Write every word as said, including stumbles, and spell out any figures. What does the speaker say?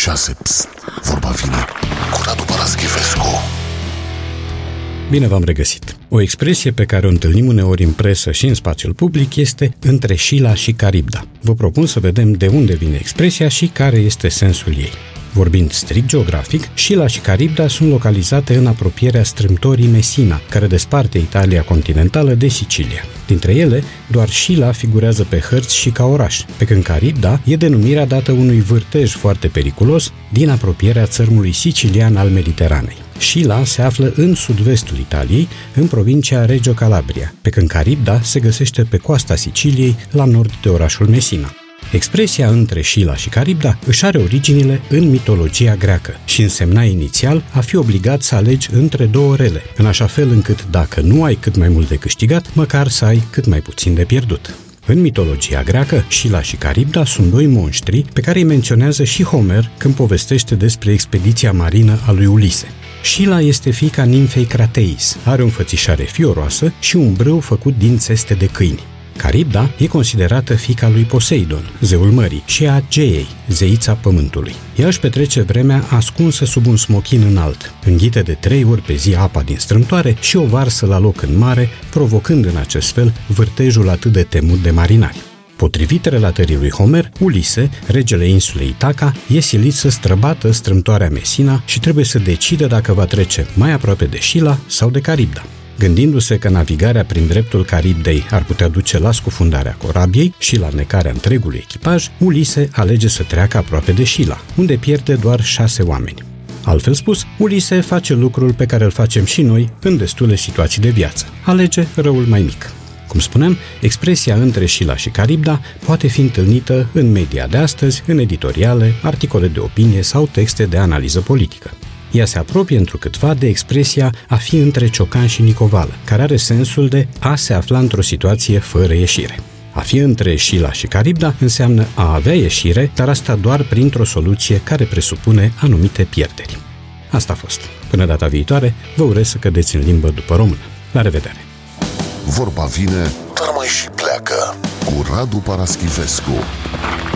șase. Psst, vorba vine cu Radu Paraschivescu. Bine v-am regăsit! O expresie pe care o întâlnim uneori în presă și în spațiul public este între Șila și Caribda. Vă propun să vedem de unde vine expresia și care este sensul ei. Vorbind strict geografic, Șila și Caribda sunt localizate în apropierea strâmtorii Messina, care desparte Italia continentală de Sicilia. Dintre ele, doar Șila figurează pe hărți și ca oraș, pe când Caribda e denumirea dată unui vârtej foarte periculos din apropierea țărmului sicilian al Mediteranei. Șila se află în sud-vestul Italiei, în provincia Reggio Calabria, pe când Caribda se găsește pe coasta Siciliei, la nord de orașul Messina. Expresia între Șila și Caribda își are originile în mitologia greacă și însemna inițial a fi obligat să alegi între două rele, în așa fel încât dacă nu ai cât mai mult de câștigat, măcar să ai cât mai puțin de pierdut. În mitologia greacă, Șila și Caribda sunt doi monștri pe care îi menționează și Homer când povestește despre expediția marină a lui Ulise. Șila este fiica nimfei Crateis, are o înfățișare fioroasă și un brâu făcut din țeste de câini. Caribda e considerată fiica lui Poseidon, zeul mării, și a Geei, zeița pământului. Ea își petrece vremea ascunsă sub un smochin înalt, înghite de trei ori pe zi apa din strâmtoare și o varsă la loc în mare, provocând în acest fel vârtejul atât de temut de marinari. Potrivit relatării lui Homer, Ulise, regele insulei Itaca, e silit să străbată strâmtoarea Messina și trebuie să decidă dacă va trece mai aproape de Șila sau de Caribda. Gândindu-se că navigarea prin dreptul Caribdei ar putea duce la scufundarea corabiei și la necarea întregului echipaj, Ulise alege să treacă aproape de Șila, unde pierde doar șase oameni. Altfel spus, Ulise face lucrul pe care îl facem și noi în destule situații de viață. Alege răul mai mic. Cum spuneam, expresia între Șila și Caribda poate fi întâlnită în media de astăzi, în editoriale, articole de opinie sau texte de analiză politică. Ea se apropie întrucâtva de expresia a fi între Ciocan și Nicovală, care are sensul de a se afla într-o situație fără ieșire. A fi între Șila și Caribda înseamnă a avea ieșire, dar asta doar printr-o soluție care presupune anumite pierderi. Asta a fost. Până data viitoare, vă urez să cădeți în limbă după română. La revedere! Vorba vine, dar mai și pleacă cu Radu Paraschivescu.